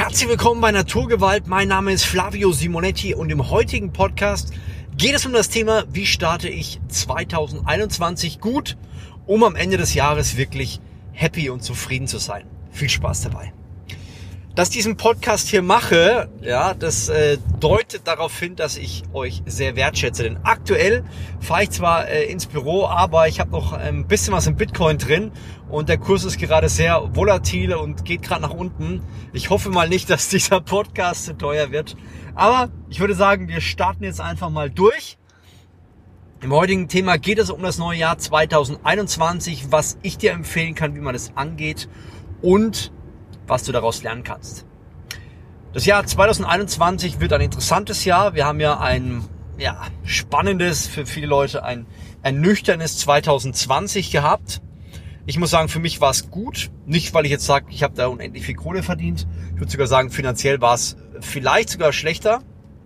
Herzlich willkommen bei Naturgewalt. Mein Name ist Flavio Simonetti und im heutigen Podcast geht es um das Thema, wie starte ich 2021 gut, um am Ende des Jahres wirklich happy und zufrieden zu sein. Viel Spaß dabei. Dass ich diesen Podcast hier mache, das deutet darauf hin, dass ich euch sehr wertschätze. Denn aktuell fahre ich zwar ins Büro, aber ich habe noch ein bisschen was im Bitcoin drin und der Kurs ist gerade sehr volatil und geht gerade nach unten. Ich hoffe mal nicht, dass dieser Podcast zu teuer wird. Aber ich würde sagen, wir starten jetzt einfach mal durch. Im heutigen Thema geht es um das neue Jahr 2021, was ich dir empfehlen kann, wie man das angeht und was du daraus lernen kannst. Das Jahr 2021 wird ein interessantes Jahr. Wir haben ja ein spannendes, für viele Leute ein ernüchterndes 2020 gehabt. Ich muss sagen, für mich war es gut. Nicht, weil ich jetzt sage, ich habe da unendlich viel Kohle verdient. Ich würde sogar sagen, finanziell war es vielleicht sogar schlechter.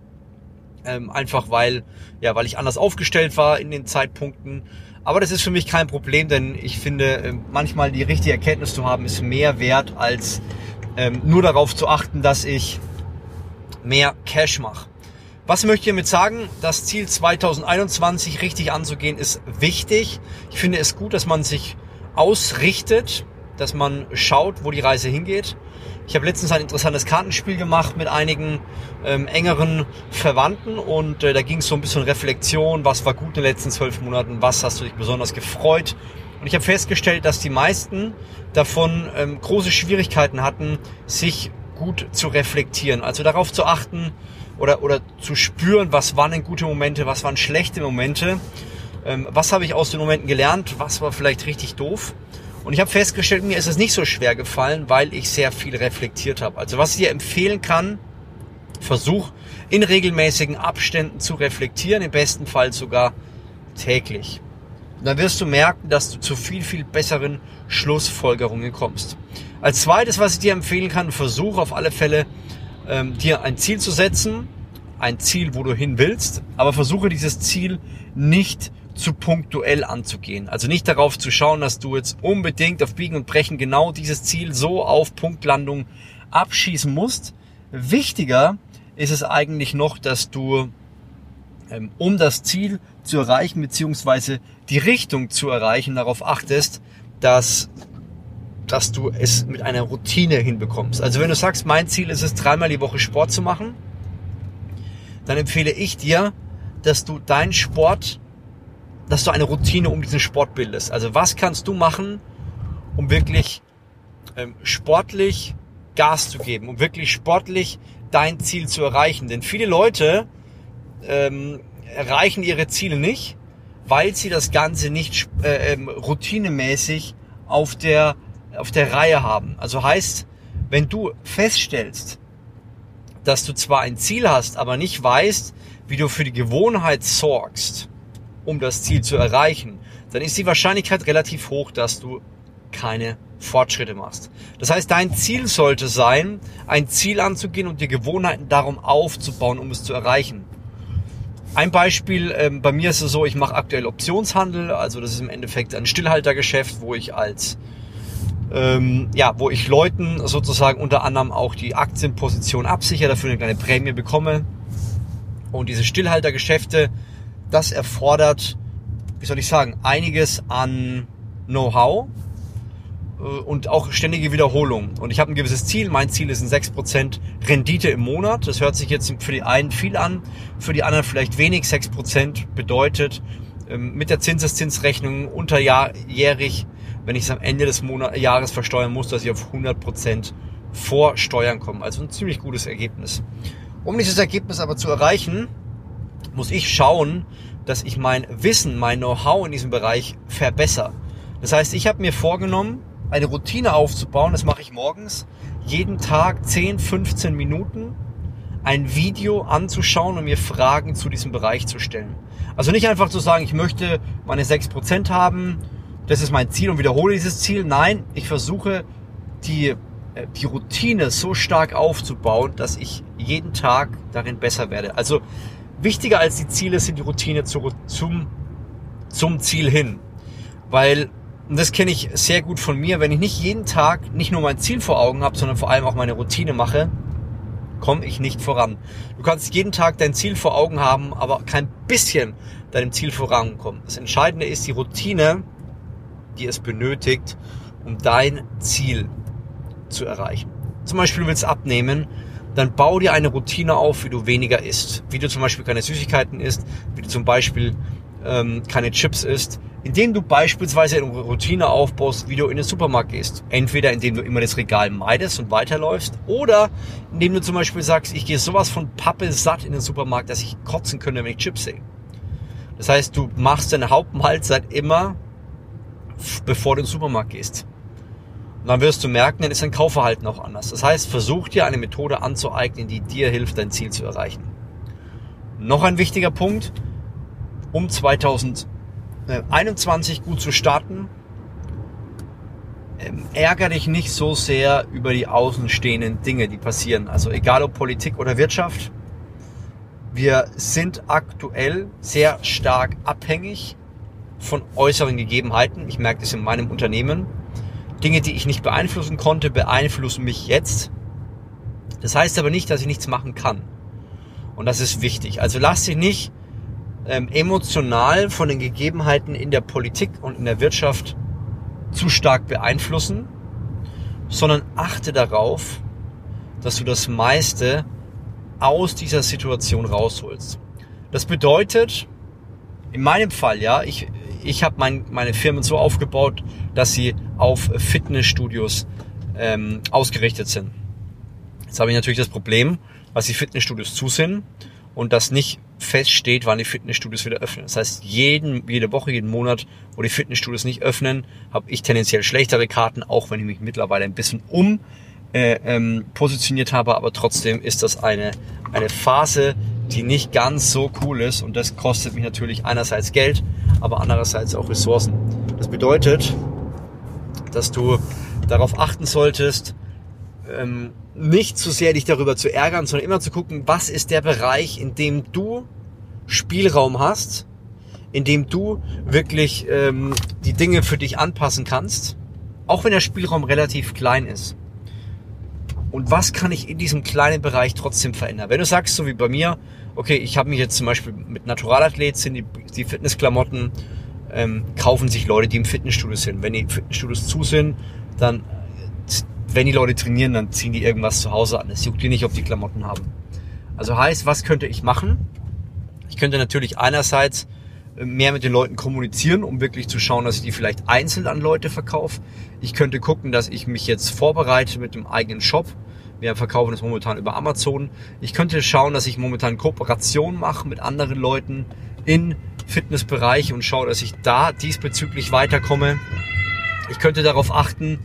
Einfach weil ich anders aufgestellt war in den Zeitpunkten. Aber das ist für mich kein Problem, denn ich finde, manchmal die richtige Erkenntnis zu haben, ist mehr wert, als nur darauf zu achten, dass ich mehr Cash mache. Was möchte ich damit sagen? Das Ziel 2021 richtig anzugehen ist wichtig. Ich finde es gut, dass man sich ausrichtet, dass man schaut, wo die Reise hingeht. Ich habe letztens ein interessantes Kartenspiel gemacht mit einigen engeren Verwandten und da ging es so ein bisschen Reflexion, was war gut in den letzten 12 Monaten, was hast du dich besonders gefreut. Und ich habe festgestellt, dass die meisten davon große Schwierigkeiten hatten, sich gut zu reflektieren. Also darauf zu achten oder zu spüren, was waren denn gute Momente, was waren schlechte Momente, was habe ich aus den Momenten gelernt, was war vielleicht richtig doof. Und ich habe festgestellt, mir ist es nicht so schwer gefallen, weil ich sehr viel reflektiert habe. Also was ich dir empfehlen kann, versuch in regelmäßigen Abständen zu reflektieren, im besten Fall sogar täglich. Und dann wirst du merken, dass du zu viel besseren Schlussfolgerungen kommst. Als zweites, was ich dir empfehlen kann, versuch auf alle Fälle, dir ein Ziel zu setzen, ein Ziel, wo du hin willst, aber versuche dieses Ziel nicht zu punktuell anzugehen. Also nicht darauf zu schauen, dass du jetzt unbedingt auf Biegen und Brechen genau dieses Ziel so auf Punktlandung abschießen musst. Wichtiger ist es eigentlich noch, dass du, um das Ziel zu erreichen, beziehungsweise die Richtung zu erreichen, darauf achtest, dass du es mit einer Routine hinbekommst. Also wenn du sagst, mein Ziel ist es, 3-mal die Woche Sport zu machen, dann empfehle ich dir, dass du eine Routine um diesen Sport bildest. Also was kannst du machen, um wirklich sportlich Gas zu geben, um wirklich sportlich dein Ziel zu erreichen. Denn viele Leute erreichen ihre Ziele nicht, weil sie das Ganze nicht routinemäßig auf der Reihe haben. Also heißt, wenn du feststellst, dass du zwar ein Ziel hast, aber nicht weißt, wie du für die Gewohnheit sorgst, um das Ziel zu erreichen, dann ist die Wahrscheinlichkeit relativ hoch, dass du keine Fortschritte machst. Das heißt, dein Ziel sollte sein, ein Ziel anzugehen und die Gewohnheiten darum aufzubauen, um es zu erreichen. Ein Beispiel, bei mir ist es so, ich mache aktuell Optionshandel, also das ist im Endeffekt ein Stillhaltergeschäft, wo ich wo ich Leuten sozusagen unter anderem auch die Aktienposition absichere, dafür eine kleine Prämie bekomme. Und diese Stillhaltergeschäfte, das erfordert, einiges an Know-how und auch ständige Wiederholung. Und ich habe ein gewisses Ziel. Mein Ziel ist ein 6% Rendite im Monat. Das hört sich jetzt für die einen viel an, für die anderen vielleicht wenig. 6% bedeutet mit der Zinseszinsrechnung unterjährig, wenn ich es am Ende des Jahres versteuern muss, dass ich auf 100% vor Steuern komme. Also ein ziemlich gutes Ergebnis. Um dieses Ergebnis aber zu erreichen, muss ich schauen, dass ich mein Wissen, mein Know-how in diesem Bereich verbessere. Das heißt, ich habe mir vorgenommen, eine Routine aufzubauen. Das mache ich morgens, jeden Tag 10-15 Minuten ein Video anzuschauen und mir Fragen zu diesem Bereich zu stellen. Also nicht einfach zu sagen, ich möchte meine 6% haben, das ist mein Ziel und wiederhole dieses Ziel. Nein, ich versuche die Routine so stark aufzubauen, dass ich jeden Tag darin besser werde. Also wichtiger als die Ziele sind die Routine zum Ziel hin. Weil, und das kenne ich sehr gut von mir, wenn ich nicht jeden Tag nicht nur mein Ziel vor Augen habe, sondern vor allem auch meine Routine mache, komme ich nicht voran. Du kannst jeden Tag dein Ziel vor Augen haben, aber kein bisschen deinem Ziel vorankommen. Das Entscheidende ist die Routine, die es benötigt, um dein Ziel zu erreichen. Zum Beispiel, du willst abnehmen, dann bau dir eine Routine auf, wie du weniger isst. Wie du zum Beispiel keine Süßigkeiten isst, wie du zum Beispiel keine Chips isst, indem du beispielsweise eine Routine aufbaust, wie du in den Supermarkt gehst. Entweder indem du immer das Regal meidest und weiterläufst oder indem du zum Beispiel sagst, ich gehe sowas von Pappe satt in den Supermarkt, dass ich kotzen könnte, wenn ich Chips sehe. Das heißt, du machst deine Hauptmahlzeit immer, bevor du in den Supermarkt gehst. Und dann wirst du merken, dann ist dein Kaufverhalten auch anders. Das heißt, versuch dir eine Methode anzueignen, die dir hilft, dein Ziel zu erreichen. Noch ein wichtiger Punkt, um 2021 gut zu starten, ärgere dich nicht so sehr über die außenstehenden Dinge, die passieren. Also egal ob Politik oder Wirtschaft, wir sind aktuell sehr stark abhängig von äußeren Gegebenheiten. Ich merke das in meinem Unternehmen. Dinge, die ich nicht beeinflussen konnte, beeinflussen mich jetzt. Das heißt aber nicht, dass ich nichts machen kann. Und das ist wichtig. Also lass dich nicht emotional von den Gegebenheiten in der Politik und in der Wirtschaft zu stark beeinflussen, sondern achte darauf, dass du das meiste aus dieser Situation rausholst. Das bedeutet, in meinem Fall, ja, ich habe meine Firmen so aufgebaut, dass sie auf Fitnessstudios ausgerichtet sind. Jetzt habe ich natürlich das Problem, dass die Fitnessstudios zu sind und dass nicht feststeht, wann die Fitnessstudios wieder öffnen. Das heißt, jede Woche, jeden Monat, wo die Fitnessstudios nicht öffnen, habe ich tendenziell schlechtere Karten, auch wenn ich mich mittlerweile ein bisschen positioniert habe, aber trotzdem ist das eine Phase, die nicht ganz so cool ist und das kostet mich natürlich einerseits Geld, aber andererseits auch Ressourcen. Das bedeutet, dass du darauf achten solltest, nicht zu sehr dich darüber zu ärgern, sondern immer zu gucken, was ist der Bereich, in dem du Spielraum hast, in dem du wirklich die Dinge für dich anpassen kannst, auch wenn der Spielraum relativ klein ist. Und was kann ich in diesem kleinen Bereich trotzdem verändern? Wenn du sagst, so wie bei mir, okay, ich habe mich jetzt zum Beispiel mit Naturalathlet, sind die Fitnessklamotten, kaufen sich Leute, die im Fitnessstudio sind. Wenn die Fitnessstudios zu sind, dann, wenn die Leute trainieren, dann ziehen die irgendwas zu Hause an. Es juckt die nicht, ob die Klamotten haben. Also heißt, was könnte ich machen? Ich könnte natürlich einerseits mehr mit den Leuten kommunizieren, um wirklich zu schauen, dass ich die vielleicht einzeln an Leute verkaufe. Ich könnte gucken, dass ich mich jetzt vorbereite mit dem eigenen Shop. Wir verkaufen das momentan über Amazon. Ich könnte schauen, dass ich momentan Kooperationen mache mit anderen Leuten im Fitnessbereich und schaue, dass ich da diesbezüglich weiterkomme. Ich könnte darauf achten,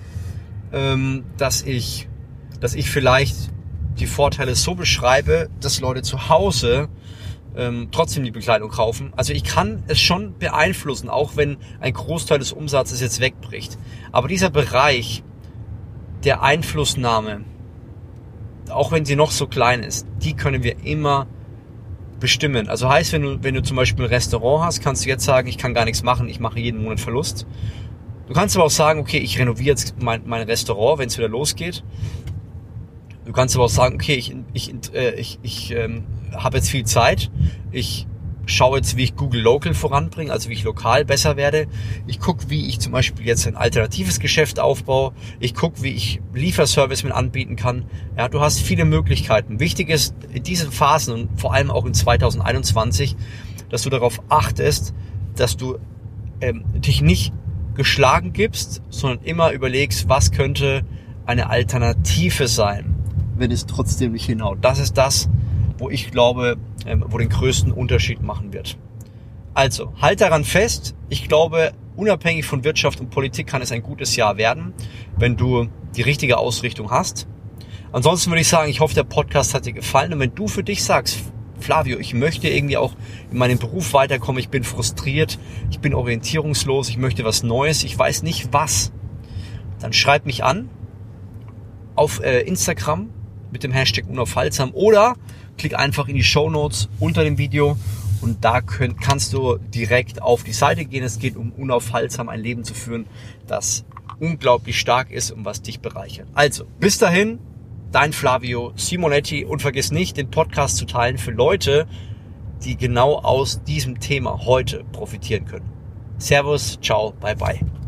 dass ich vielleicht die Vorteile so beschreibe, dass Leute zu Hause trotzdem die Bekleidung kaufen. Also ich kann es schon beeinflussen, auch wenn ein Großteil des Umsatzes jetzt wegbricht. Aber dieser Bereich der Einflussnahme, auch wenn sie noch so klein ist, die können wir immer bestimmen. Also heißt, wenn du zum Beispiel ein Restaurant hast, kannst du jetzt sagen, ich kann gar nichts machen, ich mache jeden Monat Verlust. Du kannst aber auch sagen, okay, ich renoviere jetzt mein Restaurant, wenn es wieder losgeht. Du kannst aber auch sagen, okay, ich habe jetzt viel Zeit, ich schaue jetzt, wie ich Google Local voranbringe, also wie ich lokal besser werde. Ich gucke, wie ich zum Beispiel jetzt ein alternatives Geschäft aufbaue. Ich gucke, wie ich Lieferservice mit anbieten kann. Ja, du hast viele Möglichkeiten. Wichtig ist in diesen Phasen und vor allem auch in 2021, dass du darauf achtest, dass du dich nicht geschlagen gibst, sondern immer überlegst, was könnte eine Alternative sein, wenn es trotzdem nicht hinhaut. Das ist das, wo ich glaube, wo den größten Unterschied machen wird. Also, halt daran fest. Ich glaube, unabhängig von Wirtschaft und Politik kann es ein gutes Jahr werden, wenn du die richtige Ausrichtung hast. Ansonsten würde ich sagen, ich hoffe, der Podcast hat dir gefallen. Und wenn du für dich sagst, Flavio, ich möchte irgendwie auch in meinem Beruf weiterkommen, ich bin frustriert, ich bin orientierungslos, ich möchte was Neues, ich weiß nicht was, dann schreib mich an auf Instagram mit dem Hashtag unaufhaltsam oder klick einfach in die Shownotes unter dem Video und da kannst du direkt auf die Seite gehen. Es geht um unaufhaltsam ein Leben zu führen, das unglaublich stark ist und was dich bereichert. Also, bis dahin, dein Flavio Simonetti und vergiss nicht, den Podcast zu teilen für Leute, die genau aus diesem Thema heute profitieren können. Servus, ciao, bye bye.